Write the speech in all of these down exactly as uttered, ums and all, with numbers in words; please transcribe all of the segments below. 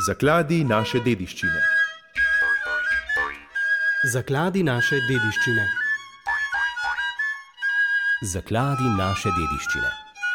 Zakladi naše dediščine. Zakladi naše dediščine. Zakladi naše dediščine.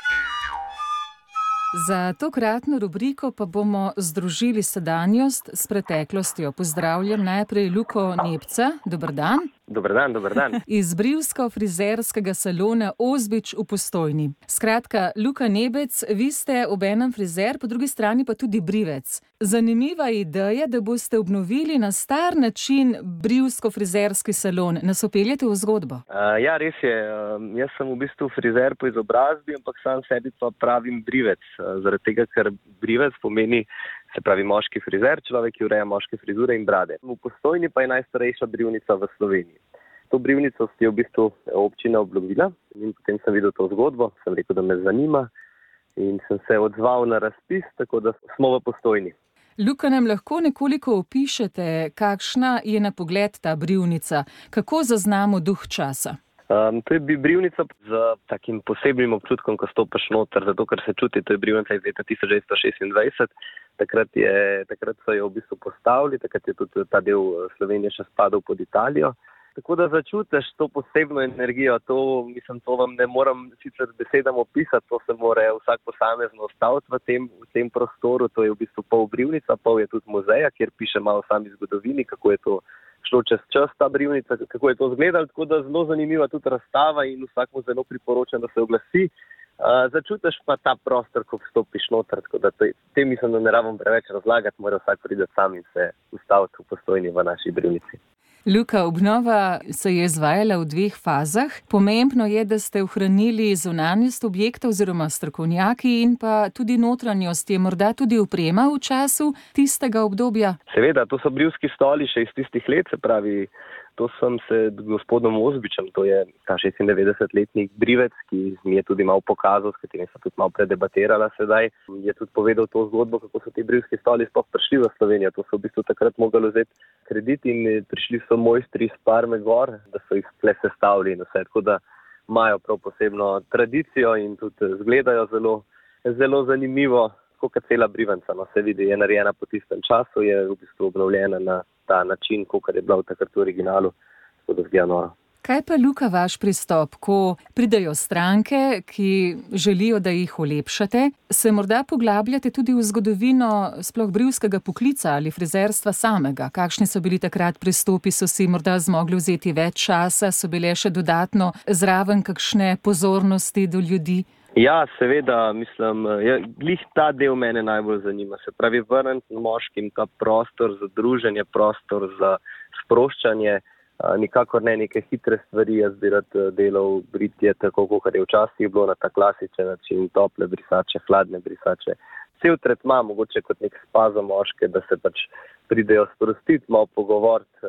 Za tokratno rubriko pa bomo združili sedanjost s preteklostjo. Pozdravljam najprej Luko Nepca. Dober dan. Dober dan, dober dan. Iz brivsko-frizerskega salona Ozbič v Postojni. Skratka, Luka Nebec, vi ste obenem frizer, po drugi strani pa tudi brivec. Zanimiva ideja, da boste obnovili na star način brivsko-frizerski salon. Nas opeljete v zgodbo? Uh, ja, res je. Uh, jaz sem v bistvu frizer po izobrazbi, ampak sam sebi pa pravim brivec. Uh, zaradi tega, ker brivec pomeni, se pravi moški frizer, človek, ki ureja moške frizure in brade. V Postojni pa je najstarejša brivnica v Sloveniji. To brivnico si je v bistvu občina obljubila in potem sem videl to zgodbo, sem rekel, da me zanima in sem se odzval na razpis, tako da smo v Postojni. Luka, nam lahko nekoliko opišete, kakšna je na pogled ta brivnica, kako zaznamo duh časa? Um, to je brivnica z takim posebnim občutkom, ko stopiš noter, zato ker se čuti, to je brivnica iz leta tisoč devetsto šestindvajset. Takrat, je, takrat so jo v bistvu postavili, takrat je tudi ta del Slovenije še spadal pod Italijo. Tako da začutiš to posebno energijo, to, mislim, to vam ne moram sicer besedam opisati, to se mora vsak posamezno ostaviti v tem, v tem prostoru. To je v bistvu pol brivnica, pol je tudi muzeja, kjer piše malo o sami zgodovini, kako je to šlo čez čas ta brivnica, kako je to izgledalo, tako da zelo zanimiva tudi razstava in vsakmu zelo priporočam, da se oglasi. Uh, začutiš pa ta prostor, ko vstopiš noter, tako da te, te mislim, da ne rabim preveč razlagati, mora vsak priti sam in se ustaviti v Postojni v naši brivnici. Luka, obnova se je izvajala v dveh fazah. Pomembno je, da ste ohranili zunanjost objekta oziroma strokovnjaki in pa tudi notranjost. Je morda tudi oprema v času tistega obdobja? Seveda, to so brivski stoli še iz tistih let, se pravi, to sem se gospodom Ozbičem, to je ta šestindevetdesetletni brivec, ki mi je tudi malo pokazal, s katerim sem tudi malo predebatirala sedaj. Je tudi povedal to zgodbo, kako so ti brivski stoli sploh prišli v Slovenijo. To so v bistvu takrat mogli vzeti kredit in prišli so mojstri iz Parme gor, da so jih tle sestavili in vse. Tako da imajo prav posebno tradicijo in tudi izgledajo zelo, zelo zanimivo, kot cela brivenca. No, se vidi, je narejena po tistem času, je v bistvu obnovljena na ta način, kot je bila v takrat v originalu. Tako da zgleda noro. Kaj pa, Luka, vaš pristop, ko pridejo stranke, ki želijo, da jih olepšate? Se morda poglabljate tudi v zgodovino sploh brivskega poklica ali frizerstva samega? Kakšni so bili takrat pristopi? So si morda zmogli vzeti več časa? So bile še dodatno zraven kakšne pozornosti do ljudi? Ja, seveda, mislim, ja, glih ta del mene najbolj zanima. Se pravi, vrniti moškim ta prostor za druženje, prostor za sproščanje, nikakor ne neke hitre stvari, jaz bi rad delal britje, tako kot je včasih bilo na ta klasičen način, tople brisače, hladne brisače. Cel tretma, mogoče kot nek spa za moške, da se pač pridejo sprostiti, malo pogovoriti,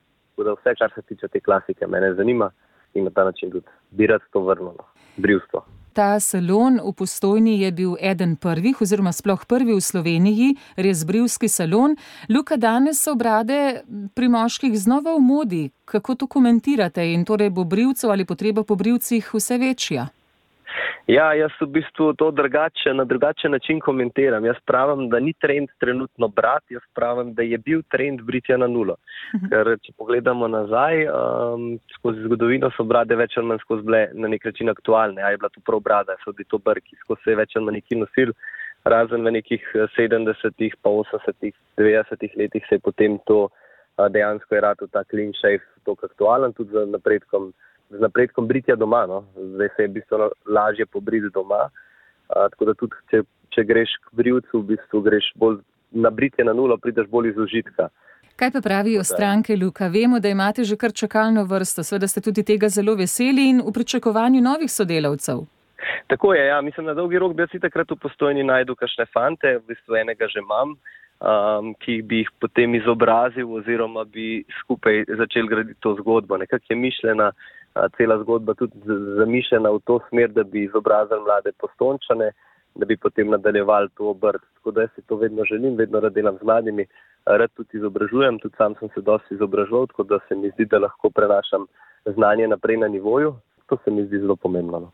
da vse, kar se tiče te klasike, mene zanima in na ta način tudi bi rad to vrnilo, brivstvo. Ta salon v Postojni je bil eden prvih oziroma sploh prvi v Sloveniji, res brivski salon. Luka, danes so brade pri moških znova v modi. Kako to komentirate in torej bo brivcev ali potreba po brivcih vse večja? Ja, jaz v bistvu to drugače, na drugačen način komentiram. Jaz pravim, da ni trend trenutno brati, jaz pravim, da je bil trend britja na nulo. Ker če pogledamo nazaj, um, skozi zgodovino so brade več ali manj skozi bile na nek način aktualne. A je bila to prav brada, so bili to brki, skozi se je več ali manj neki nosil, razen v nekih sedemdesetih, pa osemdesetih, devetdesetih letih se je potem to uh, dejansko je rato ta clean shave tok aktualen, tudi za napredkom z napredkom britja doma, no. Zdaj se je v bistvu lažje pobriti doma, a, tako da tudi, če, če greš k brivcu, v bistvu greš bolj na britje na nulo, prideš bolj iz užitka. Kaj pa pravijo stranke, Luka? Vemo, da imate že kar čakalno vrsto, seveda ste tudi tega zelo veseli in v pričakovanju novih sodelavcev. Tako je, ja, mislim, na dolgi rok bi jaz si takrat v Postojni najdu kakšne fante, v bistvu enega že imam, um, ki bi jih potem izobrazil oziroma bi skupaj začel graditi to zgodbo. Nekako je mišljena cela zgodba tudi zamišljena v to smer, da bi izobrazili mlade Postojnčane, da bi potem nadaljevali to obrt. Tako da jaz si to vedno želim, vedno rad delam z mladimi, rad tudi izobražujem, tudi sam sem se dosti izobraževal, tako da se mi zdi, da lahko prenašam znanje naprej na nivoju. To se mi zdi zelo pomembno.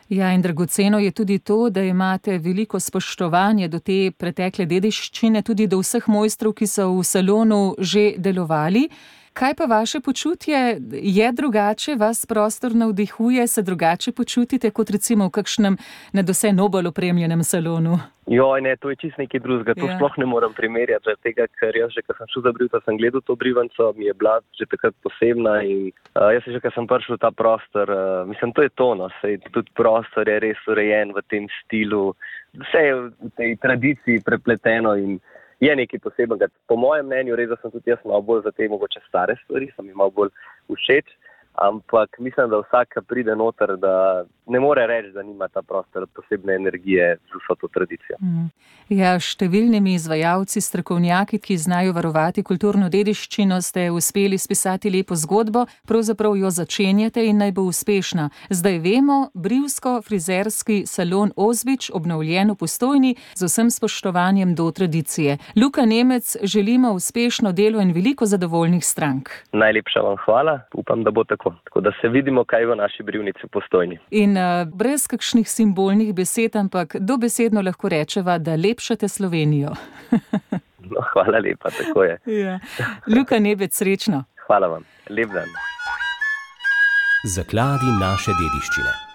Ja, in dragoceno je tudi to, da imate veliko spoštovanje do te pretekle dediščine, tudi do vseh mojstrov, ki so v salonu že delovali. Kaj pa vaše počutje? Je drugače? Vas prostor navdihuje? Se drugače počutite kot recimo v kakšnem nadvse nobel opremljenem salonu? Joj, ne, to je čisto nekaj drugega. To ja. Sploh ne morem primerjati, zaradi tega, ker jaz že, ko sem šel za brivca, sem gledal to brivanco, mi je bila že takrat posebna in uh, jaz že, ko sem prišel v ta prostor, uh, mislim, to je to, no, sej tudi prostor je res urejen v tem stilu, vse je v tej tradiciji prepleteno in je nekaj posebnega. Po mojem mnenju, res, da sem tudi jaz malo bolj za te mogoče stare stvari, so mi malo bolj všeč, ampak mislim, da vsak, ki pride noter, da ne more reči, da nima ta prostor posebne energije z vso to tradicijo. Mm. Ja, številnimi izvajalci, strokovnjaki, ki znajo varovati kulturno dediščino, ste uspeli spisati lepo zgodbo, pravzaprav jo začenjate in naj bo uspešna. Zdaj vemo, brivsko-frizerski salon Ozbič, obnovljen v Postojni, z vsem spoštovanjem do tradicije. Luka Nemec, želimo uspešno delo in veliko zadovoljnih strank. Najlepša vam hvala, upam, da bo tako. Tako da se vidimo, kaj v naši brivnici v Postojni. In uh, brez kakšnih simbolnih besed, ampak dobesedno lahko rečeva, da lepšate Slovenijo. No, hvala lepa, tako je. Ja. Luka Nemec, srečno. Hvala vam. Lep dan. Zakladi naše dediščine.